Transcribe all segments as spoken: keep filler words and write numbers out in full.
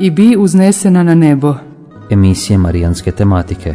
i bi uznesena na nebo. Emisije marijanske tematike.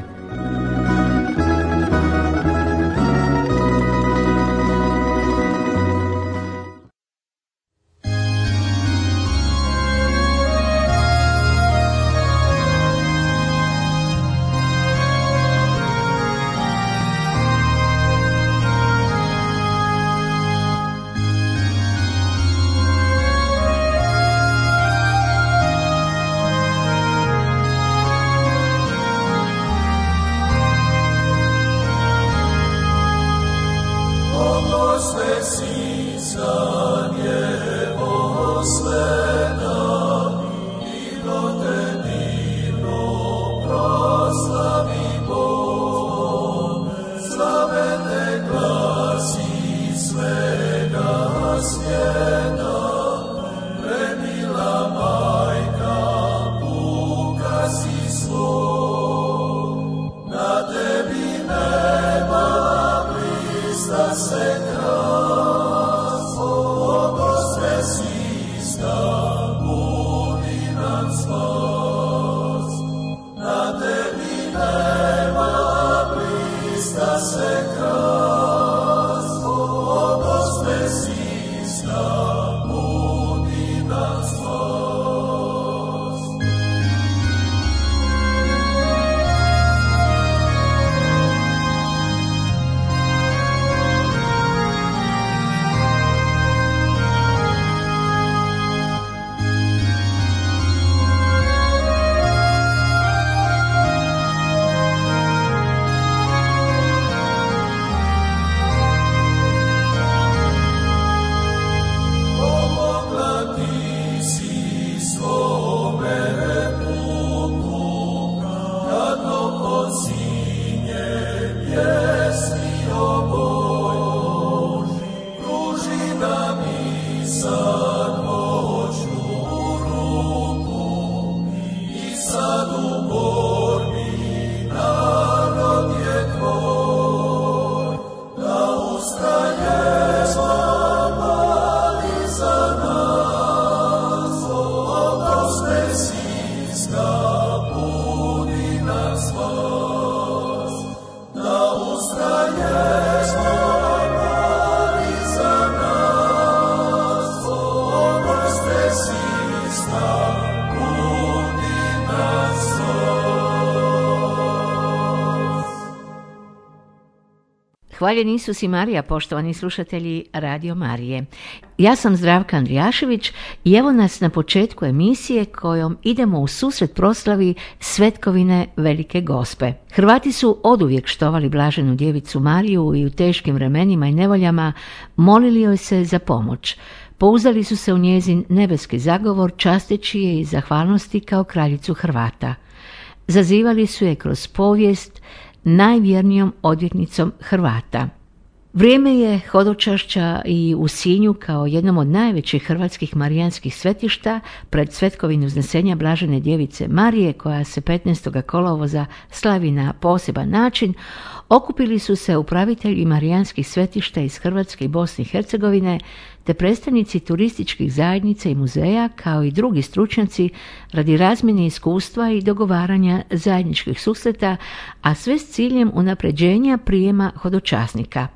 Hvaljen Isus i Marija, poštovani slušatelji Radio Marije. Ja sam Zdravka Andrijašević i evo nas na početku emisije kojom idemo u susret proslavi Svetkovine Velike Gospe. Hrvati su oduvijek štovali blaženu djevicu Mariju i u teškim vremenima i nevoljama molili joj se za pomoć. Pouzdali su se u njezin nebeski zagovor, časteći je iz zahvalnosti kao kraljicu Hrvata. Zazivali su je kroz povijest najvjernijom odvjetnicom Hrvata. Vrijeme je hodočašća i u Sinju kao jednom od najvećih hrvatskih marijanskih svetišta pred Svetkovinu uznesenja blažene djevice Marije, koja se petnaestog kolovoza slavi na poseban način, okupili su se upravitelji marijanskih svetišta iz Hrvatske i Bosne i Hercegovine, te predstavnici turističkih zajednica i muzeja, kao i drugi stručnjaci radi razmjene iskustva i dogovaranja zajedničkih susreta, a sve s ciljem unapređenja prijema hodočasnika.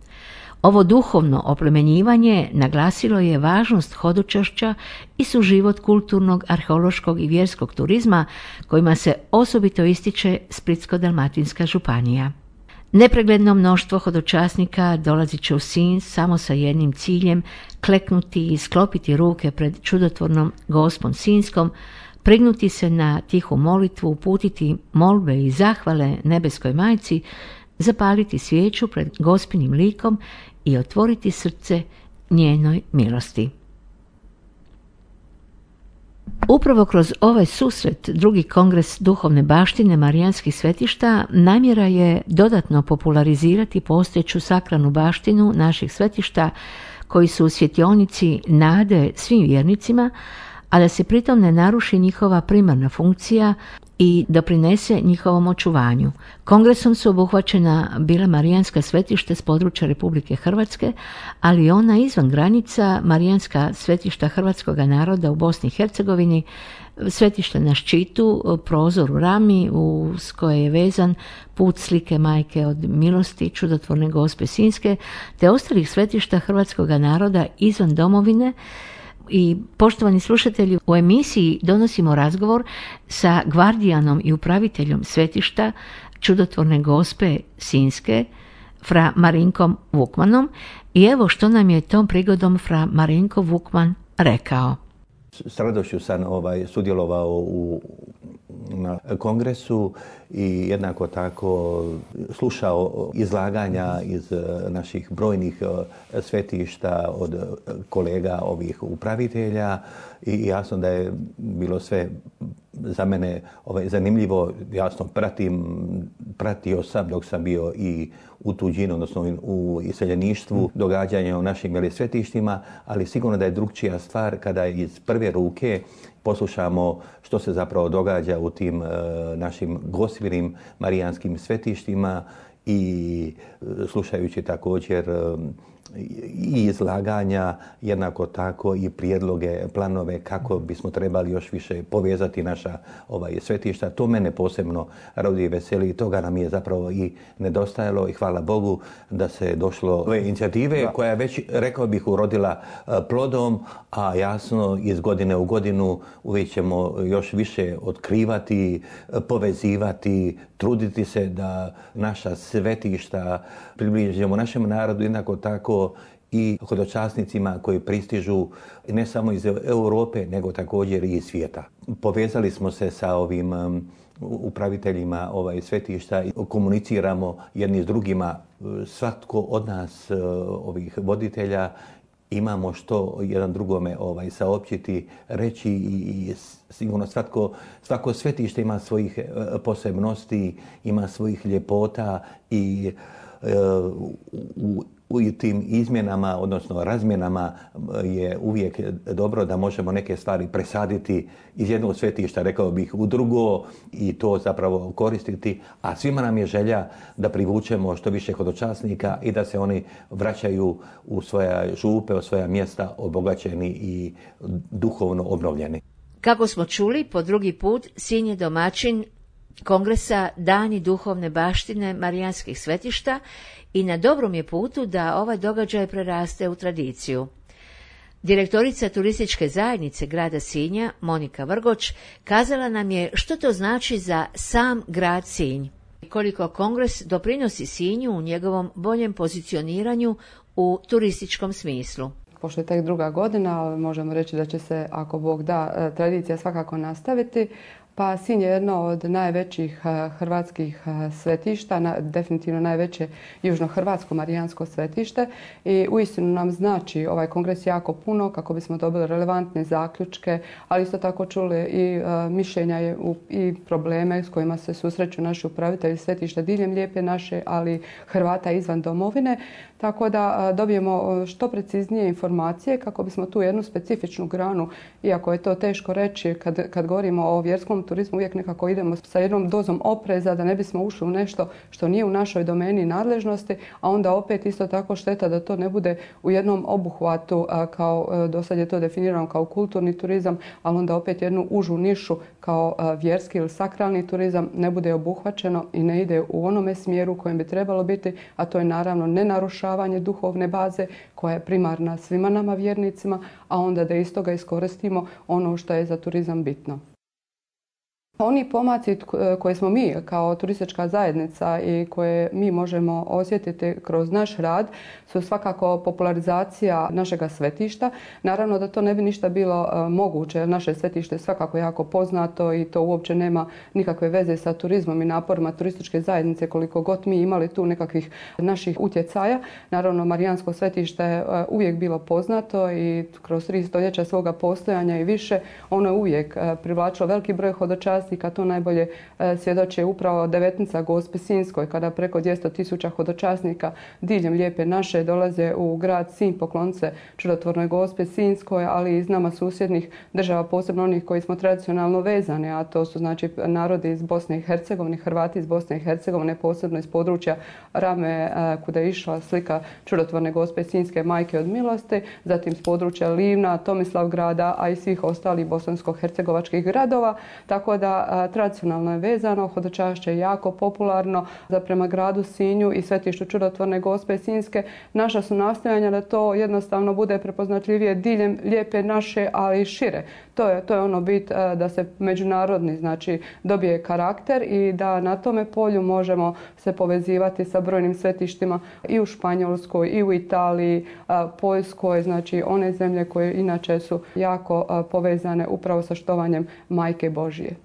Ovo duhovno oplemenjivanje naglasilo je važnost hodočašća i suživot kulturnog, arheološkog i vjerskog turizma kojima se osobito ističe Splitsko-dalmatinska županija. Nepregledno mnoštvo hodočasnika dolazit će u Sinj samo sa jednim ciljem: kleknuti i sklopiti ruke pred čudotvornom Gospom Sinjskom, prignuti se na tihu molitvu, uputiti molbe i zahvale nebeskoj majci, zapaliti svijeću pred Gospinim likom i otvoriti srce njenoj milosti. Upravo kroz ovaj susret, drugi kongres duhovne baštine marijanskih svetišta, namjera je dodatno popularizirati postojeću sakralnu baštinu naših svetišta koji su u svjetionici nade svim vjernicima, a da se pritom ne naruši njihova primarna funkcija i doprinese njihovom očuvanju. Kongresom su obuhvaćena bila marijanska svetišta s područja Republike Hrvatske, ali i ona izvan granica, marijanska svetišta hrvatskog naroda u Bosni i Hercegovini, svetište na Ščitu, prozor u Rami uz koje je vezan put slike Majke od milosti, čudotvorne Gospe Sinjske, te ostalih svetišta hrvatskog naroda izvan domovine. I poštovani slušatelji, u emisiji donosimo razgovor sa gvardijanom i upraviteljom svetišta čudotvorne Gospe Sinjske, fra Marinkom Vukmanom, i evo što nam je tom prigodom fra Marinko Vukman rekao. S radošću sam ovaj, sudjelovao u, na kongresu i jednako tako slušao izlaganja iz naših brojnih svetišta od kolega ovih upravitelja i jasno da je bilo sve za mene ovaj, zanimljivo. Jasno pratim, pratio sam dok sam bio i u tuđini, odnosno u iseljeništvu, događanja u našim jeli, svetištima, ali sigurno da je drugčija stvar kada iz prve ruke poslušamo što se zapravo događa u tim e, našim gostivinim marijanskim svetištima i e, slušajući također e, i izlaganja, jednako tako i prijedloge, planove kako bismo trebali još više povezati naša ovaj, svetišta. To mene posebno raduje i veseli i toga nam je zapravo i nedostajalo i hvala Bogu da se došlo ove inicijative da. koja je već, rekao bih, urodila plodom, a jasno iz godine u godinu uvijek ćemo još više otkrivati, povezivati, truditi se da naša svetišta približimo našem narodu, jednako tako i hodočasnicima koji pristižu ne samo iz Europe, nego također i iz svijeta. Povezali smo se sa ovim um, upraviteljima ovaj, svetišta i komuniciramo jedni s drugima. Svatko od nas, uh, ovih voditelja, imamo što jedan drugome ovaj, saopćiti, reći i, i sigurno svatko, svako svetište ima svojih uh, posebnosti, ima svojih ljepota i uh, u u tim izmjenama, odnosno razmjenama je uvijek dobro da možemo neke stvari presaditi iz jednog svetišta, rekao bih, u drugo i to zapravo koristiti, a svima nam je želja da privučemo što više hodočasnika i da se oni vraćaju u svoja župe, u svoja mjesta obogaćeni i duhovno obnovljeni. Kako smo čuli, po drugi put Sinj je domaćin kongresa Dani duhovne baštine marijanskih svetišta i na dobrom je putu da ovaj događaj preraste u tradiciju. Direktorica turističke zajednice grada Sinja, Monika Vrgoč, kazala nam je što to znači za sam grad Sinj i koliko kongres doprinosi Sinju u njegovom boljem pozicioniranju u turističkom smislu. Pošto je tek druga godina, ali možemo reći da će se, ako Bog da, tradicija svakako nastaviti. Pa Sinj je jedno od najvećih hrvatskih svetišta, definitivno najveće južnohrvatsko marijansko svetište i uistinu nam znači ovaj kongres jako puno kako bismo dobili relevantne zaključke, ali isto tako čuli i mišljenja i probleme s kojima se susreću naši upravitelji svetišta diljem Lijepe naše, ali Hrvata izvan domovine, tako da dobijemo što preciznije informacije kako bismo tu jednu specifičnu granu, iako je to teško reći kad, kad govorimo o vjerskom turizmu, uvijek nekako idemo sa jednom dozom opreza da ne bismo ušli u nešto što nije u našoj domeni i nadležnosti, a onda opet isto tako šteta da to ne bude u jednom obuhvatu kao do sad je to definirano kao kulturni turizam, ali onda opet jednu užu nišu kao vjerski ili sakralni turizam ne bude obuhvaćeno i ne ide u onome smjeru u kojem bi trebalo biti, a to je naravno nenarušavanje duhovne baze koja je primarna svima nama vjernicima, a onda da iz toga iskoristimo ono što je za turizam bitno. Oni pomaci koje smo mi kao turistička zajednica i koje mi možemo osjetiti kroz naš rad su svakako popularizacija našega svetišta. Naravno da to ne bi ništa bilo moguće, jer naše svetište je svakako jako poznato i to uopće nema nikakve veze sa turizmom i naporima turističke zajednice koliko god mi imali tu nekakvih naših utjecaja. Naravno, marijansko svetište je uvijek bilo poznato i kroz tri stoljeća svoga postojanja i više ono je uvijek privlačilo veliki broj hodočasnika hodočasnika to najbolje svjedoče upravo devetnica Gospe Sinjskoj, kada preko dvjesto tisuća hodočasnika diljem Lijepe naše dolaze u grad Sinj pokloniti se čudotvornoj Gospe Sinjskoj, ali i iz nama susjednih država, posebno onih koji smo tradicionalno vezani, a to su znači narodi iz Bosne i Hercegovine, Hrvati iz Bosne i Hercegovine, posebno iz područja Rame kuda je išla slika čudotvorne Gospe Sinjske majke od milosti, zatim s područja Livna, Tomislavgrada, a i svih ostalih bosansko-hercegovačkih gradova, tako da tradicionalno je vezano, hodočašće je jako popularno za prema gradu Sinju i svetištu čudotvorne Gospe Sinjske. Naša su nastojanja da to jednostavno bude prepoznatljivije diljem Lijepe naše, ali i šire. To je, to je ono bit da se međunarodni znači dobije karakter i da na tome polju možemo se povezivati sa brojnim svetištima i u Španjolskoj, i u Italiji, Poljskoj, znači one zemlje koje inače su jako povezane upravo sa štovanjem Majke Božije.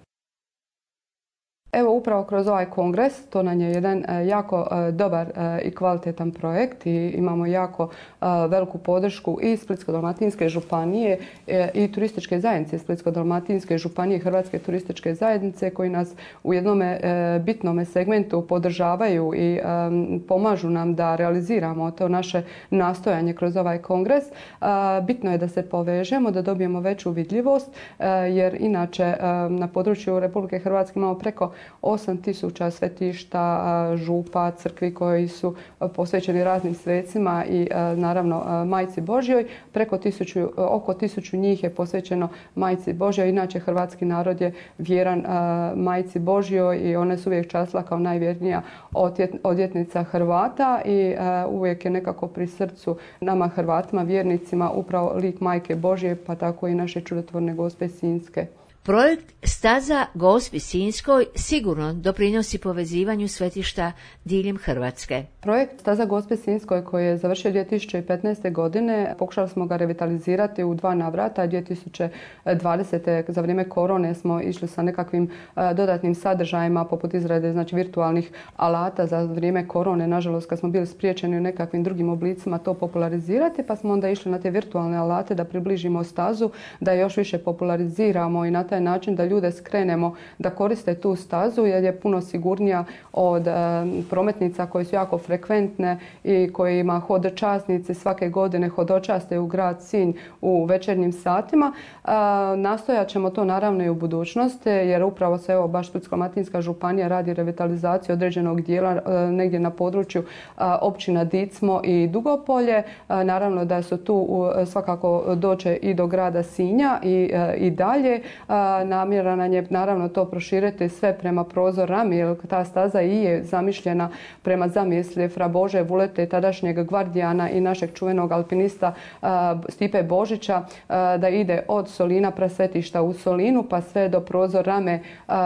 Evo upravo kroz ovaj kongres, to nam je jedan jako dobar i kvalitetan projekt i imamo jako veliku podršku i Splitsko-dalmatinske županije i turističke zajednice Splitsko-dalmatinske županije, Hrvatske turističke zajednice koji nas u jednome bitnome segmentu podržavaju i pomažu nam da realiziramo to naše nastojanje kroz ovaj kongres. Bitno je da se povežemo, da dobijemo veću vidljivost jer inače na području Republike Hrvatske imamo preko osam tisuća svetišta, župa, crkvi koji su posvećeni raznim svecima i naravno Majci Božjoj. Preko tisuću, oko tisuću njih je posvećeno Majci Božjoj. Inače hrvatski narod je vjeran Majci Božjoj i ona se uvijek častila kao najvjernija odvjetnica Hrvata i uvijek je nekako pri srcu nama Hrvatima, vjernicima upravo lik Majke Božje, pa tako i naše čudotvorne Gospe Sinjske. Projekt Staza Gospi Sinjskoj sigurno doprinosi povezivanju svetišta diljem Hrvatske. Projekt Staza Gospe Sinjskoj koji je završio dvije tisuće petnaeste. godine, pokušali smo ga revitalizirati u dva navrata. dvije tisuće dvadesete. za vrijeme korone smo išli sa nekakvim dodatnim sadržajima poput izrade znači virtualnih alata za vrijeme korone. Nažalost, kad smo bili spriječeni u nekakvim drugim oblicima to popularizirati, pa smo onda išli na te virtualne alate da približimo stazu, da još više populariziramo i na taj način da ljude skrenemo da koriste tu stazu jer je puno sigurnija od e, prometnica koje su jako frekventne i kojima hodočasnici svake godine hodočaste u grad Sinj u večernjim satima. E, nastojat ćemo to naravno i u budućnosti jer upravo se evo baš Splitsko-dalmatinska županija radi revitalizaciju određenog dijela e, negdje na području e, općina Dicmo i Dugopolje. E, naravno da su tu e, svakako doće i do grada Sinja i, e, i dalje. Namjera nam je naravno to proširiti sve prema prozor Rami, jer ta staza i je zamišljena prema zamisli fra Bože Vulete, tadašnjeg gvardijana i našeg čuvenog alpinista Stipe Božića, da ide od Solina prasvetišta u Solinu pa sve do prozor Rame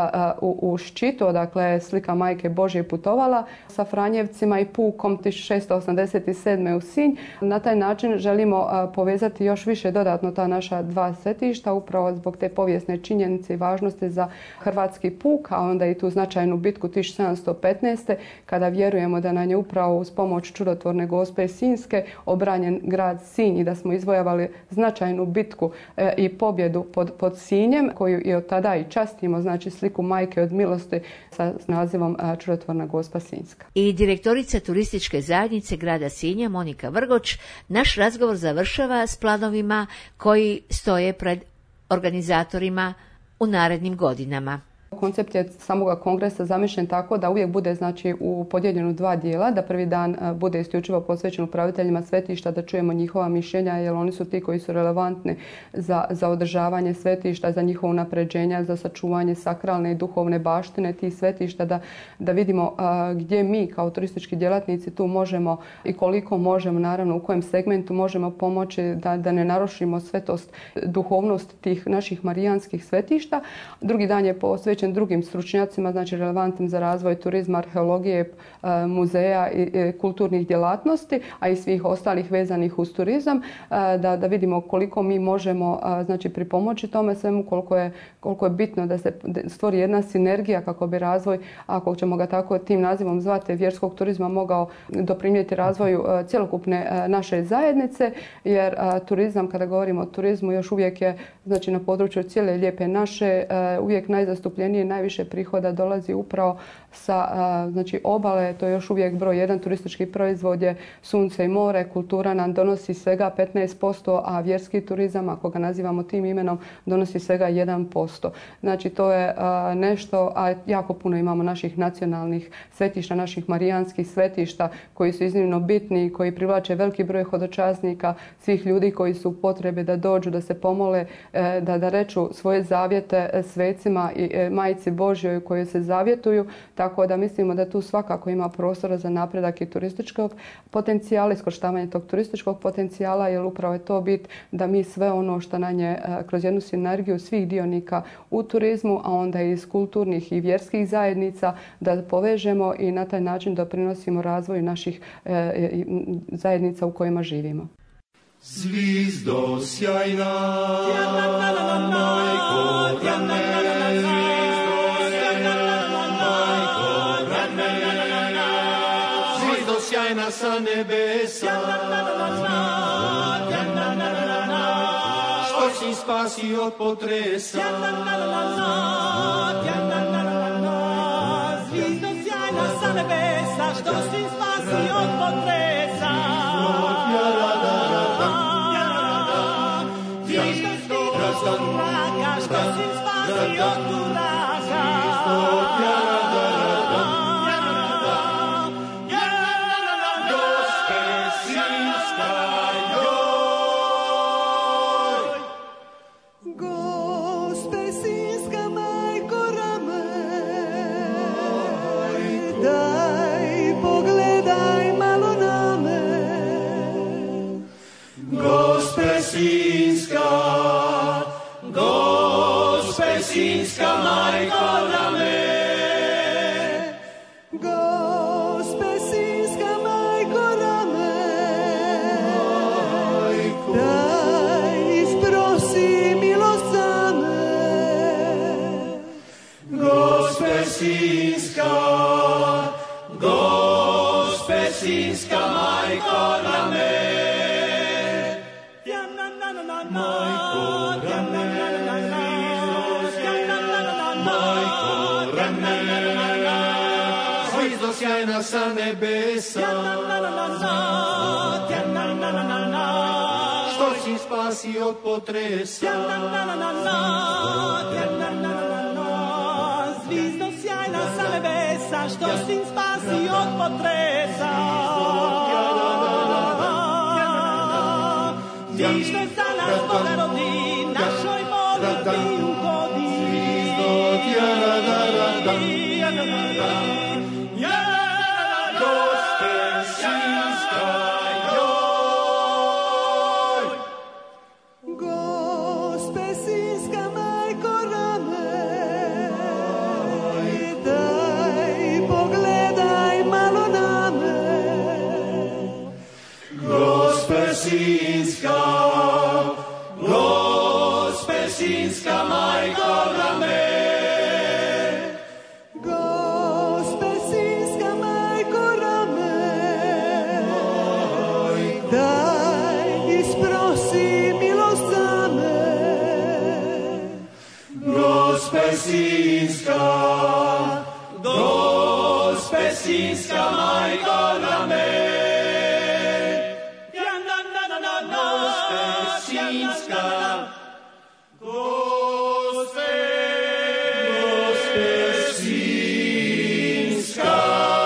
u, u Ščitu, dakle slika Majke Božje putovala sa Franjevcima i pukom tisuću šesto osamdeset sedme. u Sinj. Na taj način želimo povezati još više dodatno ta naša dva svetišta upravo zbog te povijesne činjenice i važnosti za hrvatski puk, a onda i tu značajnu bitku tisuću sedamsto petnaeste. kada vjerujemo da nam je upravo uz pomoć čudotvorne Gospe Sinjske obranjen grad Sinj i da smo izvojavali značajnu bitku e, i pobjedu pod, pod Sinjem koju i od tada i častimo, znači sliku Majke od milosti sa nazivom a, čudotvorna Gospa Sinjska. I direktorica turističke zajednice grada Sinja Monika Vrgoč naš razgovor završava s planovima koji stoje pred organizatorima u narednim godinama. Koncept je samoga kongresa zamišljen tako da uvijek bude znači u podijeljenu dva dijela, da prvi dan bude isključivo posvećen upraviteljima svetišta, da čujemo njihova mišljenja jer oni su ti koji su relevantni za, za održavanje svetišta, za njihovo unapređenja, za sačuvanje sakralne i duhovne baštine tih svetišta, da, da vidimo a, gdje mi kao turistički djelatnici tu možemo i koliko možemo, naravno u kojem segmentu možemo pomoći da, da ne narušimo svetost, duhovnost tih naših marijanskih svetišta. Drugi dan je posvećen drugim stručnjacima, znači relevantnim za razvoj turizma, arheologije, muzeja i kulturnih djelatnosti, a i svih ostalih vezanih uz turizam, da, da vidimo koliko mi možemo znači pripomoći tome svemu, koliko je, koliko je bitno da se stvori jedna sinergija kako bi razvoj, ako ćemo ga tako tim nazivom zvati, vjerskog turizma mogao doprinijeti razvoju cjelokupne naše zajednice, jer turizam, kada govorimo o turizmu, još uvijek je znači na području cijele Lijepe naše uvijek najzastupljeniji najznačajnije, najviše prihoda dolazi upravo sa znači, obale. To je još uvijek broj jedan turistički proizvod je sunce i more. Kultura nam donosi svega petnaest posto, a vjerski turizam, ako ga nazivamo tim imenom, donosi svega jedan posto. Znači to je nešto, a jako puno imamo naših nacionalnih svetišta, naših marijanskih svetišta koji su iznimno bitni, koji privlače veliki broj hodočasnika, svih ljudi koji su u potrebi da dođu, da se pomole, da, da reču svoje zavjete svecima i Majici Božjoj kojoj se zavjetuju. Tako da mislimo da tu svakako ima prostora za napredak i turističkog potencijala, iskorištavanje tog turističkog potencijala, jer upravo je to bit da mi sve ono što na nje kroz jednu sinergiju svih dionika u turizmu, a onda i iz kulturnih i vjerskih zajednica, da povežemo i na taj način doprinosimo razvoju naših e, zajednica u kojima živimo. Zvizdo sjajna, majko rane, zvizdo sjajna sa nebesa, što si spasi od potresa. Zvizdo sjajna sa nebesa, što si spasi od potresa. Turaka, što si spasi od turaka. Gospe Sinjska, joj. Gospe Sinjska, majko rame, daj pogledaj malo na me. Gospe Sinjska, Gospe Sinjska, majko rame. Gospe Sinjska, majko rame, daj isprosi milost za me. Gospe Sinjska, Gospe Sinjska, majko rame. Zvizdo sjajna sa nebesa, što si spasi od potresa. Zvizdo sjajna sa nebesa, što si spasi od potresa. Vište za nas Boga rodi, našoj molitvi ugodi. Zvizdo tjara da rada. Gospe Sinjska, joj. Gospe Sinjska, majko rame, daj pogledaj malo na me. Gospe Sinjska, Gospe Sinjska, majko rame. Gospe Sinjska, majko rame, daj isprosi milost za me. Gospe Sinjska, Gospe Sinjska, majko rame. Gospe Sinjska, Gospe, Gospe Sinjska.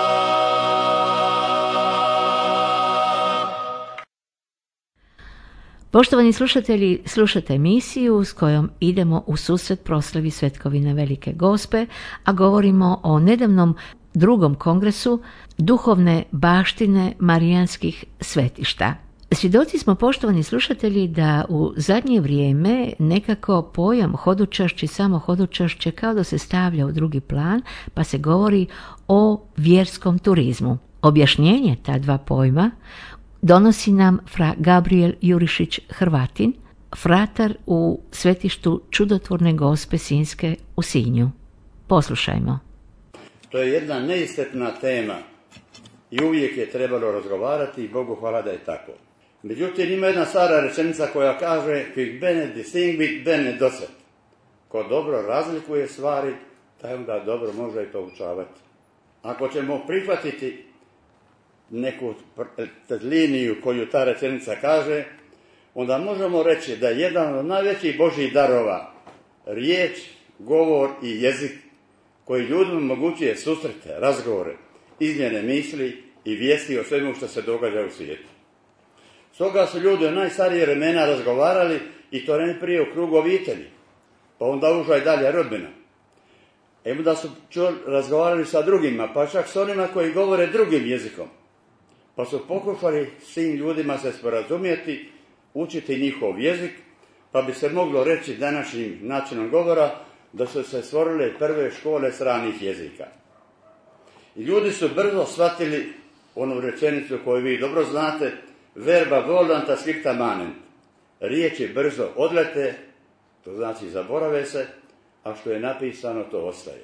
Poštovani slušatelji, slušate emisiju s kojom idemo u susret proslavi Svetkovine Velike Gospe, a govorimo o nedavnom drugom kongresu duhovne baštine marijanskih svetišta. Svjedoci smo, poštovani slušatelji, da u zadnje vrijeme nekako pojam hodočašće, samo hodočašće kao da se stavlja u drugi plan, pa se govori o vjerskom turizmu. Objašnjenje ta dva pojma donosi nam fra Gabriel Jurišić Hrvatin, fratar u svetištu Čudotvorne Gospe Sinjske u Sinju. Poslušajmo. To je jedna neiscrpna tema i uvijek je trebalo razgovarati i Bogu hvala da je tako. Međutim, ima jedna stara rečenica koja kaže "Quid bene distinguit bene docet", ko dobro razlikuje stvari, taj onda dobro može i poučavati. Ako ćemo prihvatiti neku liniju koju ta rečenica kaže, onda možemo reći da je jedan od najvećih Božjih darova riječ, govor i jezik koji ljudima omogućuje susrete, razgovore, izmjene misli i vijesti o svemu što se događa u svijetu. Stoga su ljudi u najstarije vremena razgovarali i to ne prije u krugu obitelji, pa onda uža i dalje rodbina. E onda su razgovarali sa drugima, pa čak s onima koji govore drugim jezikom. Pa su pokušali s tim ljudima se sporazumjeti, učiti njihov jezik, pa bi se moglo reći današnjim načinom govora da su se stvorile prve škole stranih jezika. I ljudi su brzo shvatili onu rečenicu koju vi dobro znate, verba volanta scripta manent. Riječi brzo odlete, to znači zaborave se, a što je napisano to ostaje.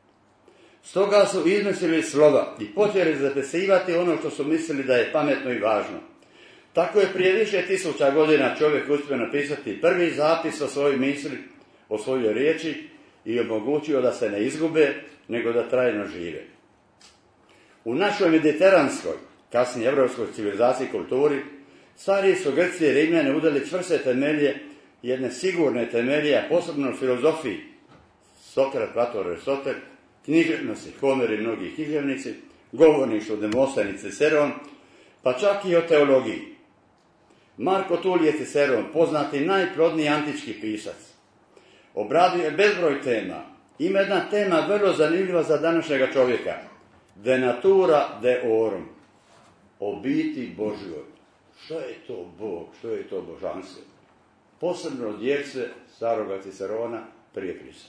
Stoga su izmislili slova i počeli zapisivati ono što su mislili da je pametno i važno. Tako je prije više tisuća godina čovjek uspio napisati prvi zapis o svojoj misli, o svojoj riječi i omogućio da se ne izgube, nego da trajno žive. U našoj mediteranskoj, kasnije evropskoj civilizaciji i kulturi, stari su Grci i Rimljani udali čvrste temelje, jedne sigurne temelje, a posebno u filozofiji, Sokrat, Platon, Aristotel, književnosti, Homer i mnogi književnici, govorništvo, Demostan i Ciceron, pa čak i o teologiji. Marko Tulije Ciceron, poznati najplodniji antički pisac, obradio je bezbroj tema. Ima jedna tema vrlo zanimljiva za današnjega čovjeka. De natura deorum. O biti Božjoj. Što je to Bog? Što je to božanstvo? Posebno od djece staroga Cicerona prije Krista.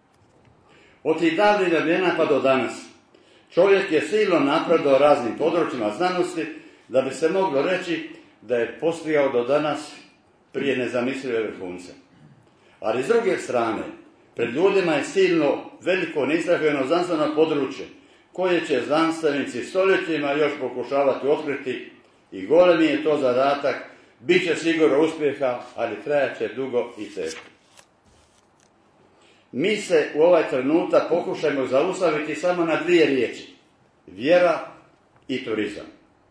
Od tih davnih vremena pa do danas čovjek je silno napredovao raznim područjima znanosti da bi se moglo reći da je postigao do danas prije nezamislive vrhunce. Ali s druge strane, pred ljudima je silno veliko neistraženo znanstveno područje koje će znanstvenici stoljećima još pokušavati otkriti i golemi je to zadatak, bit će sigurno uspjeha, ali trajat će dugo i teško. Mi se u ovaj trenutak pokušajmo zaustaviti samo na dvije riječi. Vjera i turizam.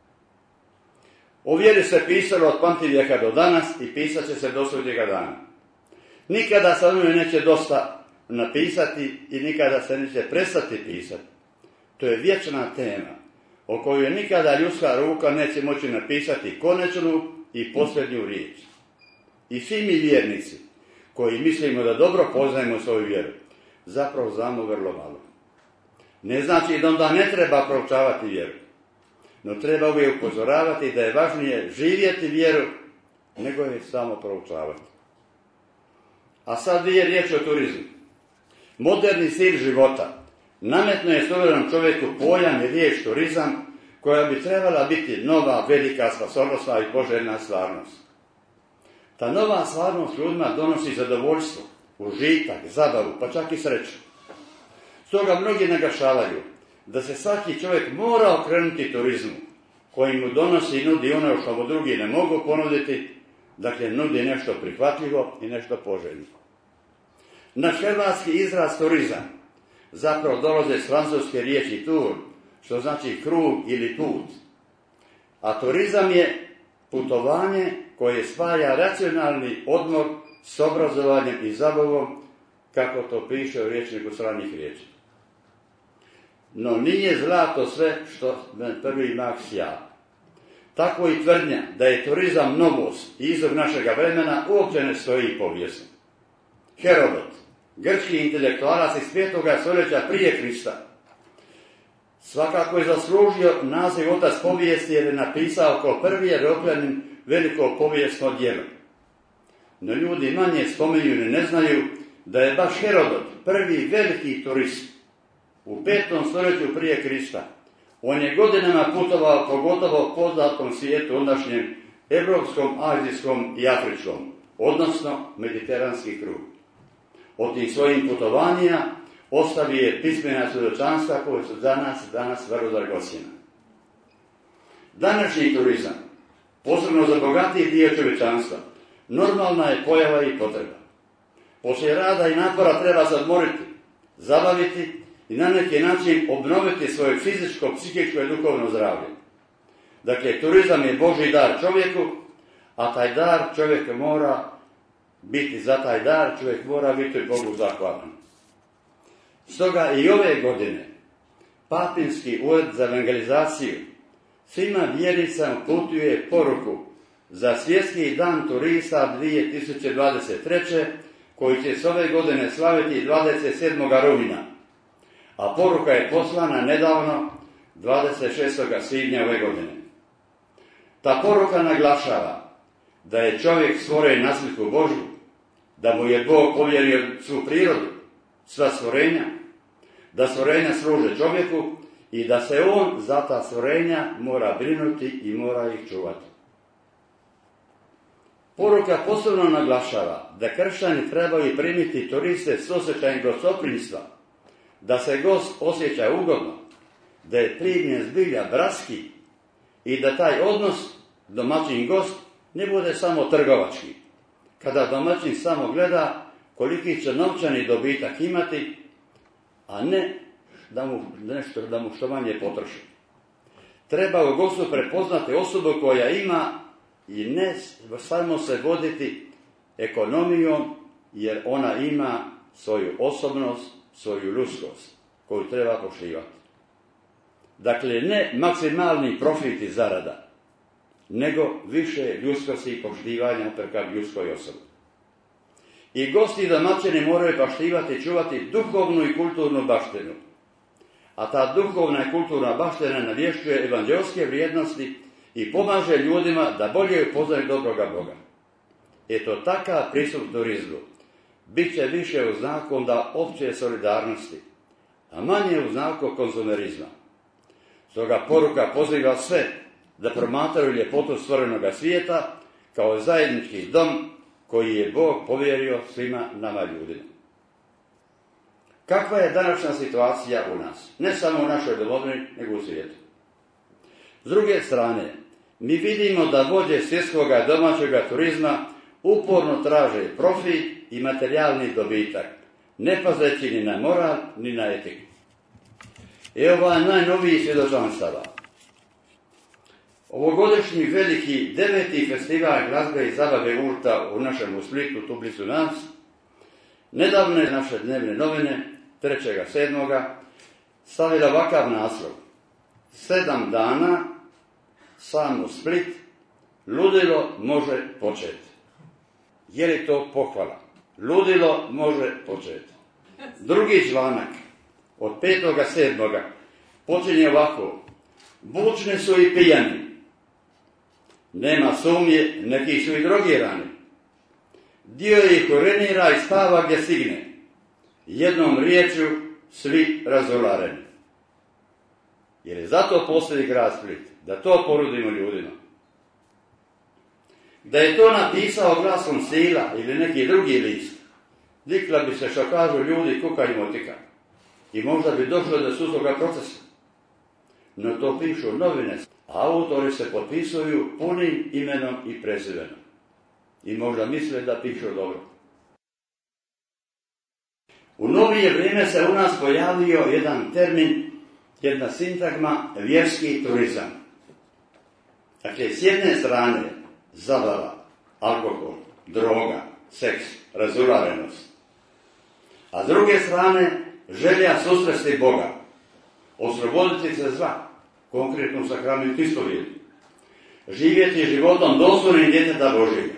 O vjeri se pisalo od pamtivijeka do danas i pisat će se do sudnjega dana. Nikada se o njoj neće dosta napisati i nikada se neće prestati pisati. To je vječna tema o kojoj nikada ljudska ruka neće moći napisati konačnu i posljednju riječ. I svi mi vjernici koji mislimo da dobro poznajemo svoju vjeru, zapravo znamo vrlo malo. Ne znači da onda ne treba proučavati vjeru, no treba uvijek upozoravati da je važnije živjeti vjeru nego je samo proučavati. A sad dvije riječi o turizmu. Moderni stil života nametno je suvremenom čovjeku pojam i riječ turizam koja bi trebala biti nova, velika, spasonosna i poželjna stvarnost. Ta nova stvarnost ljudima donosi zadovoljstvo, užitak, zabavu, pa čak i sreću. Stoga mnogi naglašavaju da se svaki čovjek mora okrenuti turizmu, koji mu donosi i nudi ono što mu drugi ne mogu ponuditi, dakle nudi nešto prihvatljivo i nešto poželjno. Naš hrvatski izraz turizam zapravo dolaze s francuske riječi tur, što znači krug ili put. A turizam je putovanje koje spaja racionalni odmor s obrazovanjem i zabavom, kako to piše u rječniku stranih riječi. No nije zlato sve što prvi mah sja. Tako i tvrdnja da je turizam novost i izvor našega vremena uopće ne stoji povijesno. Herodot, grčki intelektualac iz petoga stoljeća prije Krista, svakako je zaslužio naziv otac povijesti jer je napisao kao prvi Europljanin veliko povijesno djelo. No ljudi manje spominju i ne znaju da je baš Herodot prvi veliki turist u petom stoljeću prije Krista. On je godinama putovao pogotovo poznatom svijetu ondašnjem evropskom, azijskom i afričkom, odnosno mediteranski krug. Od tih svojih putovanja ostavio je pismena svjedočanstva koje su za nas danas vrlo dragocjena. Današnji turizam, posebno za bogatiji dio čovječanstva, normalna je pojava i potreba. Poslije rada i napora treba se odmoriti zabaviti i na neki način obnoviti svoje fizičko, psihičko i duhovno zdravlje. Dakle, turizam je Božji dar čovjeku, a taj dar čovjek mora biti, za taj dar čovjek mora biti Bogu zahvalan. Stoga i ove godine Papinski ured za evangelizaciju svima vjernicama uputuje poruku za Svjetski dan turista dvije tisuće dvadeset treće koji će se ove godine slaviti dvadeset sedmog rujna, a poruka je poslana nedavno dvadeset šestog svibnja ove godine. Ta poruka naglašava da je čovjek stvoren na sliku Božju, da mu je Bog povjerio svu prirodu, sva stvorenja, da stvorenja služe čovjeku i da se on za ta stvorenja mora brinuti i mora ih čuvati. Poruka posebno naglašava da kršćani trebaju primiti turiste s osjećajem gostoprimstva, da se gost osjeća ugodno, da je primljen zbilja bratski i da taj odnos domaćin-gost ne bude samo trgovački. Kada domaćin samo gleda koliki će novčani dobitak imati, a ne da mu nešto, da mu što manje potroši. Treba u gostu prepoznati osobu koja ima i ne samo se voditi ekonomijom, jer ona ima svoju osobnost, svoju ljudskost koju treba poštivati. Dakle, ne maksimalni profit i zarada, nego više ljudskosti i poštivanja prema ljudskoj osobi. I gosti i domaćini moraju poštivati i čuvati duhovnu i kulturnu baštinu. A ta duhovna i kulturna baština navješćuje evanđelske vrijednosti i pomaže ljudima da bolje upoznaju dobroga Boga. Eto, takav pristup turizmu bit će više u znaku onda opće solidarnosti, a manje u znaku konzumerizma. Stoga poruka poziva sve da promatraju ljepotu stvorenoga svijeta kao zajednički dom koji je Bog povjerio svima nama ljudima. Kakva je današnja situacija u nas? Ne samo u našoj domovini, nego u svijetu. S druge strane, mi vidimo da vođe svjetskoga domaćega turizma uporno traže profit i materijalni dobitak, ne pazeći ni na moral, ni na etiku. Evo ovaj najnoviji svjedočanstava. Ovogodišnji veliki deveti festival glazbe i zabave Urta u našem u Splitu, tu blizu nas, nedavne naše dnevne novine, trećeg sedmog stavila ovakav naslov: Sedam dana, samo Split, ludilo može početi. Je li to pohvala? Ludilo može početi. Drugi članak od petog sedmog počinje ovako: bučni su i pijani. Nema sumnje, neki su i drogirani. Dio ih urinira i spava gdje stigne. Jednom riječju svi razolareni. Jer je zato postoji grad Split, da to porudimo ljudima. Da je to napisao glasom Sila ili neki drugi list, dikla bi se, što kažu ljudi, kuka i motika. I možda bi došlo do sudskoga procesa. No to pišu novine, a autori se potpisuju punim imenom i prezimenom. I možda misle da pišu dobro. U novije vrijeme se u nas pojavio jedan termin, jedna sintagma, vjerski turizam. Dakle, s jedne strane zabava, alkohol, droga, seks, razularenost. A s druge strane želja susresti Boga, osloboditi se zla, konkretno sakrament ispovjedi, živjeti životom dostojnim djeteta Božjega.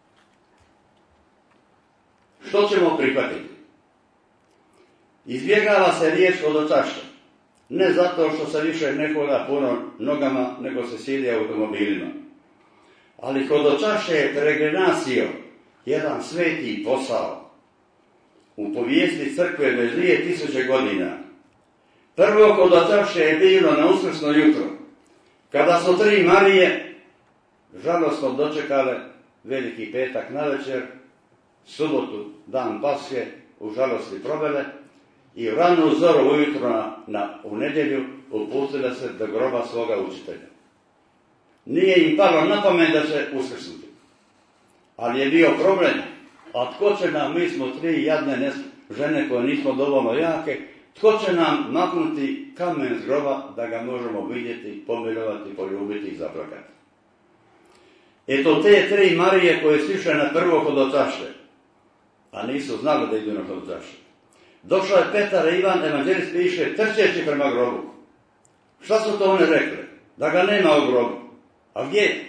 Što ćemo prihvatiti? Izbjegava se riječ hodočašća, ne zato što se više ne hoda puno nogama, nego se sidi automobilima. Ali hodočašće je peregrinatio, jedan sveti posao. U povijesti crkve već dvije tisuće godina. Prvo hodočašće je bilo na uskrsno jutro, kada su tri Marije žalosno dočekale Veliki petak navečer, subotu, dan Paske, u žalosti provele i u ranu zoru ujutro na, na, u nedjelju upustile se do groba svoga učitelja. Nije im palo na pamet da će uskrsnuti. Ali je bio problem, a tko će nam, mi smo tri jadne žene koje nismo dovoljno jake, tko će nam maknuti kamen s groba da ga možemo vidjeti, pomilovati, poljubiti i zaplakati. Eto te tri Marije koje su išle na prvo hodočašće, a nisu znali da idu na hodočašće. Došao je Petar i Ivan, evanđelist piše, trčeći prema grobu. Šta su to one rekle? Da ga nema u grobu. A gdje je?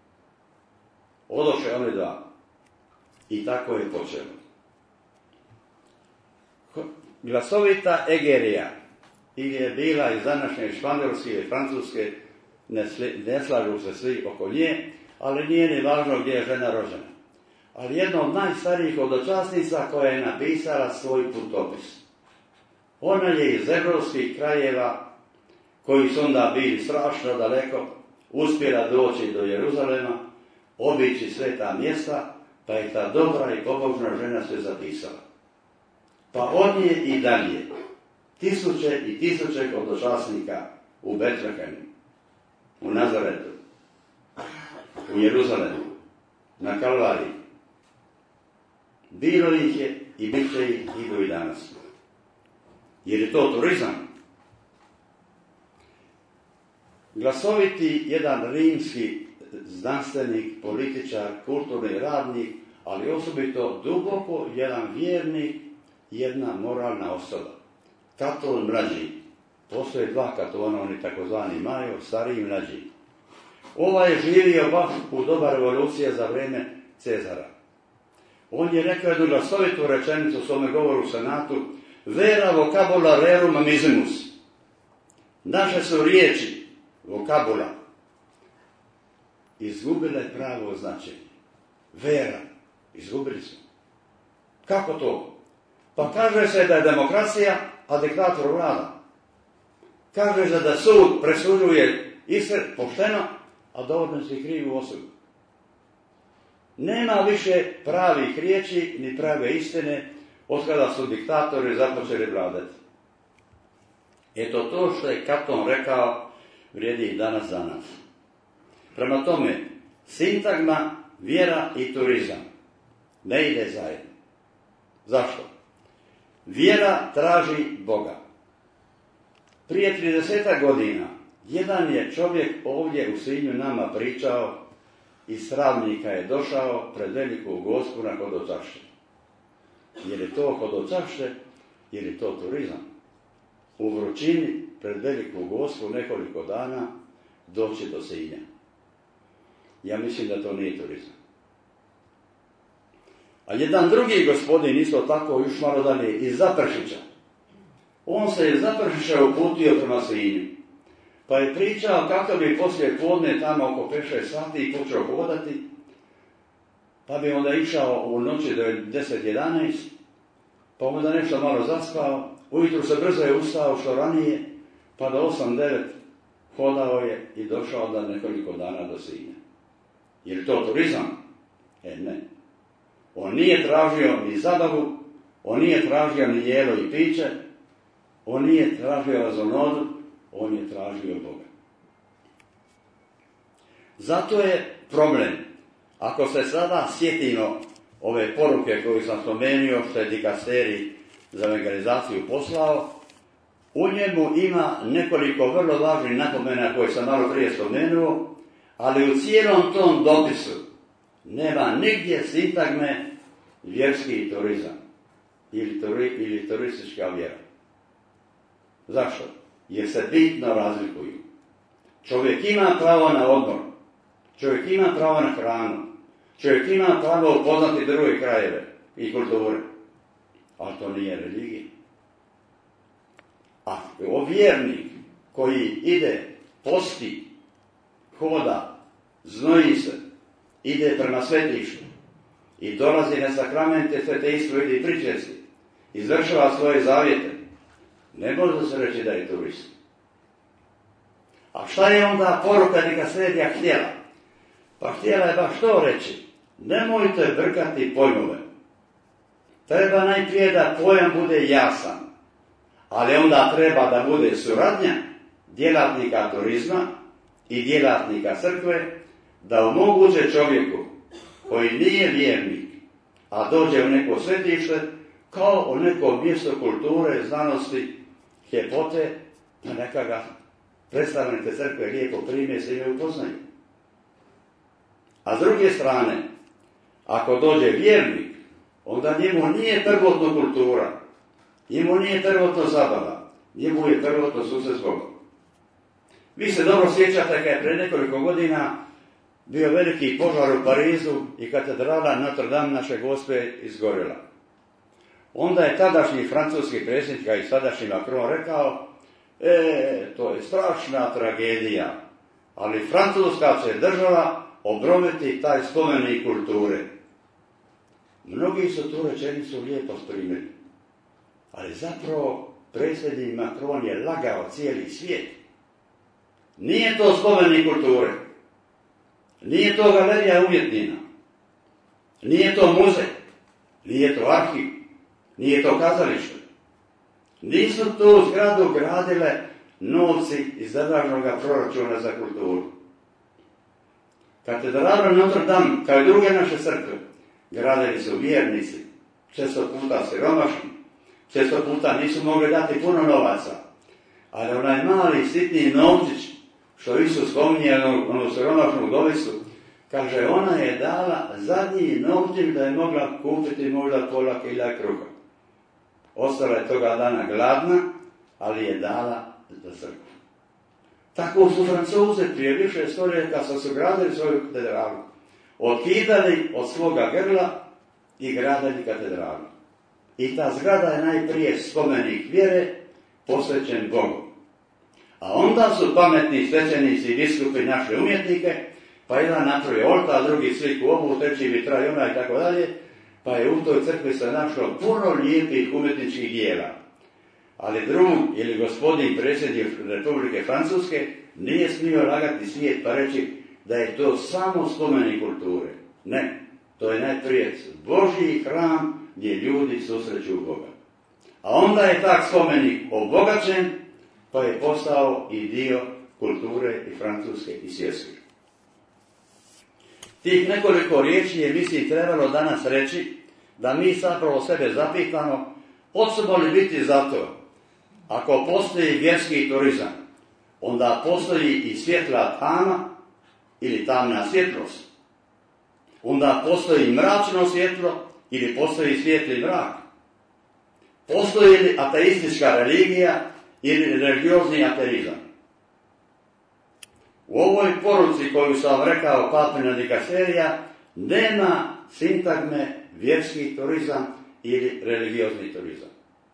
Odoše one dva. I tako je počelo. Glasovita Egerija, ili je bila iz današnje Španjolske ili Francuske, ne, sli, ne slažu se svi oko nje, ali nije ni važno gdje je žena rođena. Ali jedna od najstarijih hodočasnica koja je napisala svoj putopis. Ona je iz evropskih krajeva, koji su onda bili strašno daleko, uspjela doći do Jeruzalema, obići sveta mjesta, pa je ta dobra i pobožna žena se zapisala. Pa od nje i dalje tisuće i tisuće hodočasnika u Betlehemu, u Nazaretu, u Jeruzalemu, na Kalvariji. Bilo ih je i bit će ih idu i danas. Jer je to turizam. Glasoviti jedan rimski znanstvenik, političar, kulturni radnik, ali osobito duboko jedan vjernik, jedna moralna osoba. Katon mlađi. Postoje dva katona, oni takozvani Majo, stariji i mlađi. Ovaj je živio baš u doba revolucije za vrijeme Cezara. On je rekao jednu glasovitu rečenicu u svome govoru u Senatu: vera vocabula rerum amisimus. Naše su riječi, vokabula, izgubile pravo značenje. Vera, izgubili smo. Kako to? Pa kaže se da je demokracija, a diktator vlada. Kaže se da sud presuđuje istre, pošteno, a dovoljno si krivu osobu. Nema više pravih riječi ni prave istine od kada su diktatori započeli vladati. Eto to što je Katon rekao vrijedi i danas za nas. Prema tome, sintagma, vjera i turizam ne ide zajedno. Zašto? Vjera traži Boga. Prije trideset godina jedan je čovjek ovdje u Sinju nama pričao, iz Travnika je došao pred Veliku Gospu na hodočašće. Jer je to hodočašće, jer je to turizam. U vrućini pred Veliku Gospu nekoliko dana doći do Sinja. Ja mislim da to nije turizam. A jedan drugi gospodin, isto tako još malo dalje, iz Zapršića. On se iz Zapršića uputio prema Sinju. Pa je pričao kako bi poslije podne tamo oko pet šest sati i počeo hodati, pa bi onda išao u noći do deset jedanaest, pa onda nešto malo zaspao, ujutru se brzo je ustao što ranije, pa do osam devet hodao je i došao da nekoliko dana do Sinja. Je li to turizam? E ne. On nije tražio ni zabavu, on nije tražio ni jelo i piće, on nije tražio razonodu, on je tražio Boga. Zato je problem, ako se sada sjetimo ove poruke koje sam spomenuo, što je dikasterij za evangelizaciju poslao, u njemu ima nekoliko vrlo važnih napomena koje sam malo prije spomenuo, ali u cijelom tom dopisu nema nigdje sintagme vjerski turizam ili, turi, ili turistička vjera. Zašto? Jer se bitno razlikuju. Čovjek ima pravo na odmor, čovjek ima pravo na hranu, čovjek ima pravo upoznati druge krajeve i kulture, ali to nije religija. A o vjernik koji ide, posti, hoda, znoji se, ide prema svetištu i dolazi na sakramente svetejstvo, ide i pričesti, izvršava svoje zavjete, ne može se reći da je turist. A šta je onda poruka dikasterija htjela? Pa htjela je baš to reći. Nemojte brkati pojmove. Treba najprije da pojam bude jasan, ali onda treba da bude suradnja djelatnika turizma i djelatnika crkve da omoguće čovjeku koji nije vjernik, a dođe u neko svetište, kao o nekom mjestu kulture, znanosti, ljepote, pa neka ga predstavnike crkve lijepo prime se ime upoznaju. A s druge strane, ako dođe vjernik, onda njemu nije prvotno kultura, njemu nije prvotno zabava, njemu je prvotno susret s Bogom. Vi se dobro sjećate kad je pre nekoliko godina bio veliki požar u Parizu i katedrala Notre Dame naše Gospe izgorila. Onda je tadašnji francuski predsjednik, a i sadašnji Macron rekao, e, to je strašna tragedija, ali Francuska će država obnoviti taj spomenik kulture. Mnogi su tu rečenicu lijepo primili, ali zapravo predsjednik Macron je lagao cijeli svijet. Nije to spomenik kulture, nije to galerija umjetnina, nije to muzej, nije to arhiv, nije to kazalište. Nisu tu zgradu gradile novci iz državnog proračuna za kulturu. Katedrala Notre Dame, kao i druge naše crkve, gradili su vjernici, često puta siromašni, često puta nisu mogli dati puno novaca, ali onaj mali sitni novčić, što Isus spominje onu siromašnu udovicu, kaže, ona je dala zadnji novčić da je mogla kupiti možda pola kilja kruha. Ostala je toga dana gladna, ali je dala za crkvu. Tako su Francuze prije više stoljeća kad su gradili svoju katedralu, otkidali od svoga grla i gradili katedralu. I ta zgrada je najprije spomenik vjere posvećen Bogu. A onda su pametni svećenici i biskupi našli umjetnike, pa jedan napravio oltar, drugi sliku ovu, treći vitra i ona i tako dalje, pa je u toj crkvi se našlo puno lijepih umjetničkih dijela. Ali drug ili gospodin predsjednik Republike Francuske nije smio lagati svijet pa reći da je to samo spomenik kulture. Ne, to je najprije Božji hram gdje ljudi susreću Boga. A onda je tak spomenik obogaćen, pa je postao i dio kulture i francuske i svjetske. Tih nekoliko riječi je, mislim, trebalo danas reći da mi zapravo sebe zapitamo, hoćemo li biti za to, ako postoji vjerski turizam, onda postoji i svjetla tama ili tamna svjetlost. Onda postoji mračno svjetlo ili postoji svijetli mrak. Postoji li ateistička religija ili religiozni ateizam? U ovoj poruci koju sam vam rekao, Papina dikasterija, nema sintagme vjerski turizam ili religiozni turizam.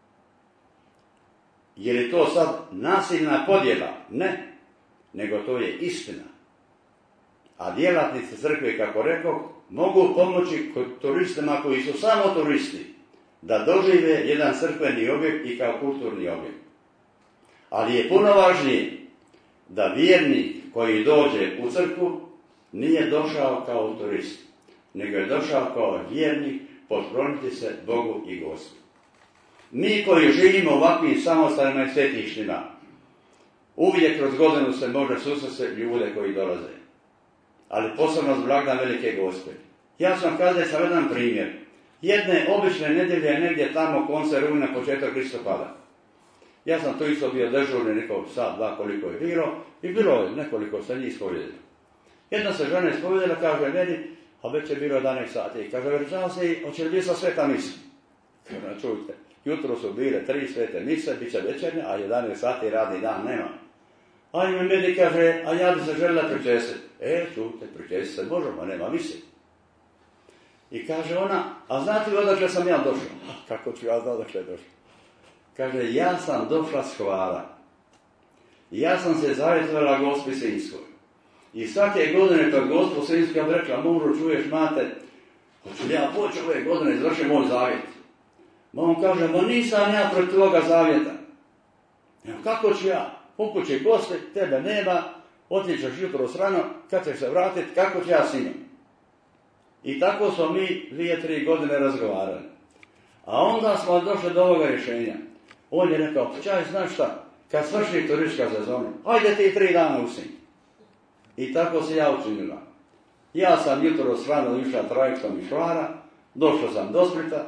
Je li to sad nasilna podjela? Ne, nego to je istina. A djelatnici crkve, kako rekao, mogu pomoći turistima koji su samo turisti da dožive jedan crkveni objekt i kao kulturni objekt. Ali je puno važnije da vjernik koji dođe u crkvu nije došao kao turist, nego je došao kao vjernik pokloniti se Bogu i Gospu. Mi koji živimo ovakvim samostalima i svetištima, uvijek kroz godinu se može susresti ljude koji dolaze. Ali posebno s blagdan Velike Gospe. Ja sam kazao sam jedan primjer. Jedne obične nedjelje negdje tamo koncem rujna, početak listopada. Ja sam tu isto bio dežurni, neko sat, dva koliko je bilo, i bilo je nekoliko se njih spovedila. Jedna se žena spovedila, kaže meni, a već je bilo jedanaest sati. Kaže, vjerujem se i hoće li biti sa sveta misa? Kaže, čujte, jutro su bile tri svete mise, bit će večernja, a jedanaest sati radni dan nema. A ime meni kaže, a ja bi se željela pričesiti. E, čujte, pričesiti se možemo, nema mise. I kaže ona, a znate li odakle sam ja došla? A, kako ću ja znati odakle je došla? Kaže, ja sam došla s Hvara. Ja sam se zavjetovala Gospi Sinjskoj. I svake godine kad Gospu Sinjsku ja bi rekla, mužu, čuješ mate, hoću li ja poći ove godine izvršiti moj zavjet? Ma on kaže, ma nisam ja protiv tvoga zavjeta. Evo, kako ću ja? U kući gosti, tebe nema, otićeš jutro srano, kad ćeš se vratiti, kako ću ja s njim? I tako smo mi dvije, tri godine razgovarali. A onda smo došli do ovoga rješenja. On je rekao, čaj, znaš šta, kad svrši turistička sezona, ajde ti tri dana u Sinj. I tako se ja učinila. Ja sam jutro srano išla trajektom iz Hvara, došla sam do Splita,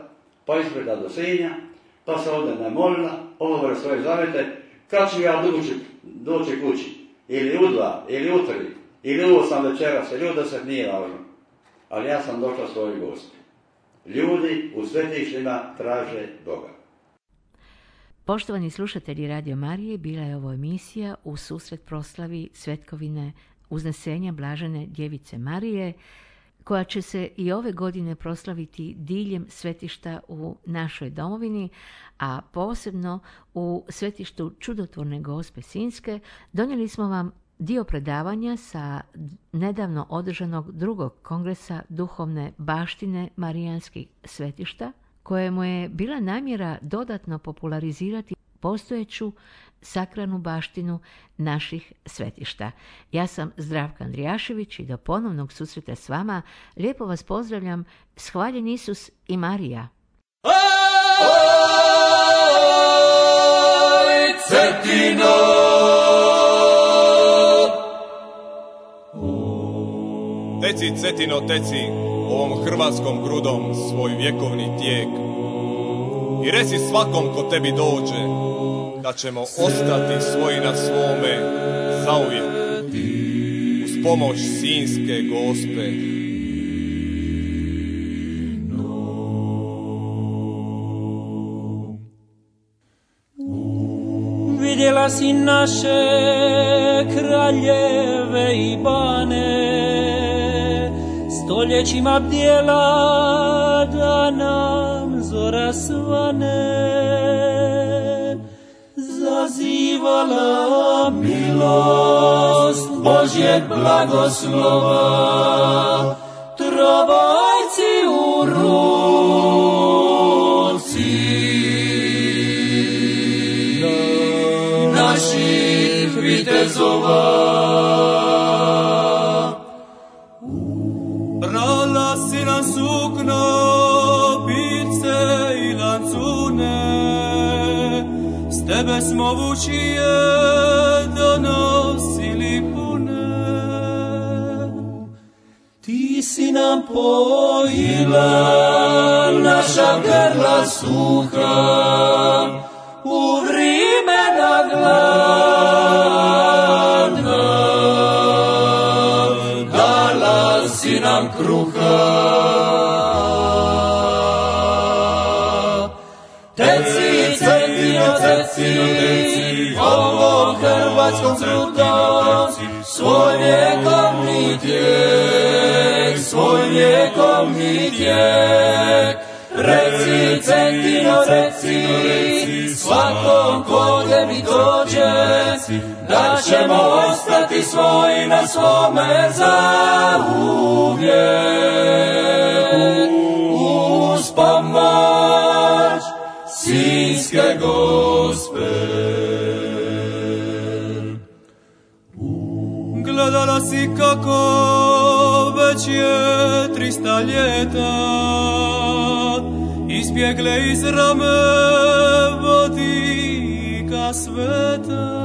pa ispreda do Sinja, pa se ovdje namolila, obavila svoje zavete, kad ću ja doći, doći kući, ili u dva, ili u tri, ili u osam večera se ljuda se nije važno. Ali ja sam došla svojoj gosti. Ljudi u svetištima traže Boga. Poštovani slušatelji Radio Marije, bila je ovo emisija u susret proslavi svetkovine Uznesenja Blažene Djevice Marije, koja će se i ove godine proslaviti diljem svetišta u našoj domovini, a posebno u svetištu Čudotvorne Gospe Sinjske. Donijeli smo vam dio predavanja sa nedavno održanog drugog kongresa duhovne baštine marijanskih svetišta, kojemu je bila namjera dodatno popularizirati postojeću sakralnu baštinu naših svetišta. Ja sam Zdravka Andrijašević i do ponovnog susreta s vama lijepo vas pozdravljam. Shvaljen Isus i Marija. Oj, Cetino! Teci, Cetino, teci, ovom hrvatskom grudom svoj vjekovni tijek. I reci svakom ko tebi dođe, da ćemo ostati svoji na svome zauvijek, uz pomoć Sinjske Gospe. Vidjela si naše kraljeve i bane, stoljećima bdjela da nam zora svane. Zazivala milost Božjeg blagoslova, trobojci u ruci naših vitezova. Brala si nam sukno, bice i lancune, s tebe smo vučije donosili pune. Ti si nam pojila naša grla suha, u vrimena gladna, dala si nam kruha. Teci, Cetino, teci, ovom hrvatskom grudom, svoj vjekovni tijek, svoj vjekovni tijek. Reci, Cetino, reci, svakom ko tebi dođe, da ćemo ostati svoji na svome zauvijek, uz pomoć Sinjske Gospe. Gledala si kako već je trista ljeta ispjegle iz rame vodika sveta.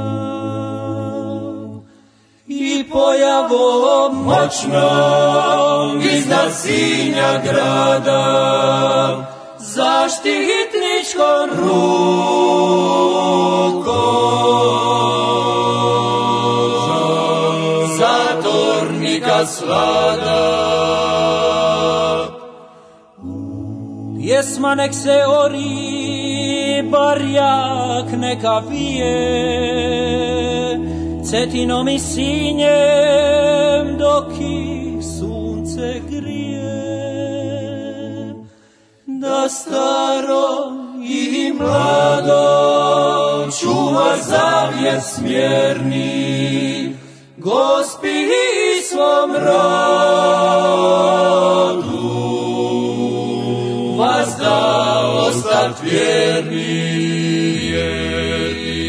I pojavom moćnom iznad Sinja grada, zaštitničkom rukom zatornika svada. Pjesma nek se ori, barjak neka vije, Cetinom i Sinjem dok ih sunce grije. Da starom i mladom čuva zavjet smjerni, Gospi i svom rodu vas da ostat vjerni, vjerni.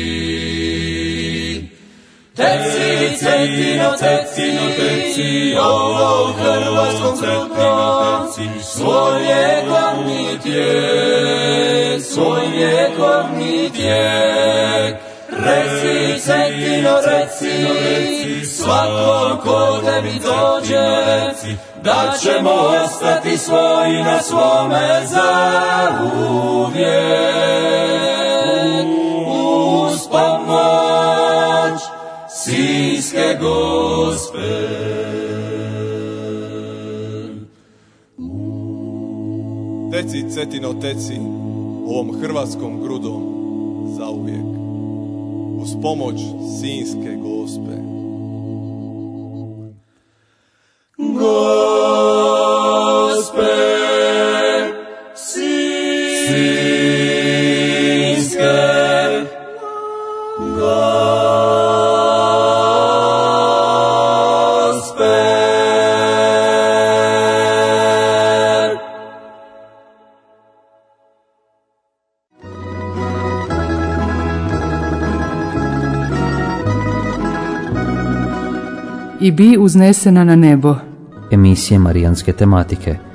Teci, Cetino, Cetino, teci, ovom hrvatskom grudom, svoj vjekovni tijek, svoj vjekovni tijek. Reci, Cetino, reci, svako ko tebi dođe, da ćemo ostati svoji na svome zauvijek. Uz pomoć Sinjske Gospe. Teci, Cetino, teci, ovom hrvatskom grudom zauvijek, uz pomoć Sinjske Gospe. Gospe Sinjske Gospe. I bi uznesena na nebo. Emisije marijanske tematike